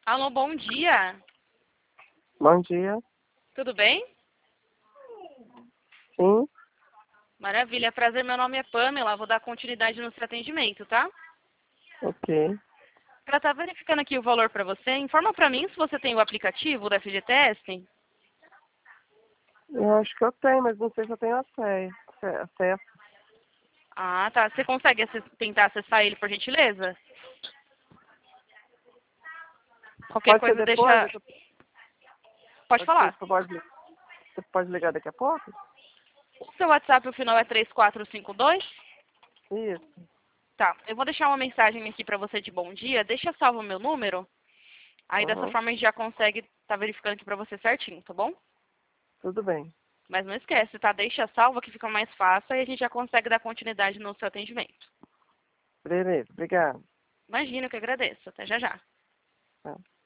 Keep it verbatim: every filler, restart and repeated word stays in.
Alô, bom dia. Bom dia. Tudo bem? Sim, Maravilha, prazer. Meu nome é Pamela. Vou dar continuidade no seu atendimento, tá? ok. Para estar verificando aqui o valor para você, informa para mim se você tem o aplicativo da F G Test. Eu acho que eu tenho, mas não sei se eu tenho acesso. acesso. Ah, tá. Você consegue acess- tentar acessar ele, por gentileza? Qualquer Pode ser coisa depois? deixa... Eu- Pode Pode ser, falar. você pode, você pode ligar daqui a pouco? O seu WhatsApp, o final é três quatro cinco dois. Isso. Tá. Eu vou deixar uma mensagem aqui para você de bom dia. Deixa salvo o meu número. Aí dessa Uhum. forma a gente já consegue estar verificando aqui para você certinho, tá bom? Tudo bem. Mas não esquece, tá? Deixa salva que fica mais fácil e a gente já consegue dar continuidade no seu atendimento. Beleza, obrigado. Imagina, eu que agradeço. Até já já. Tá.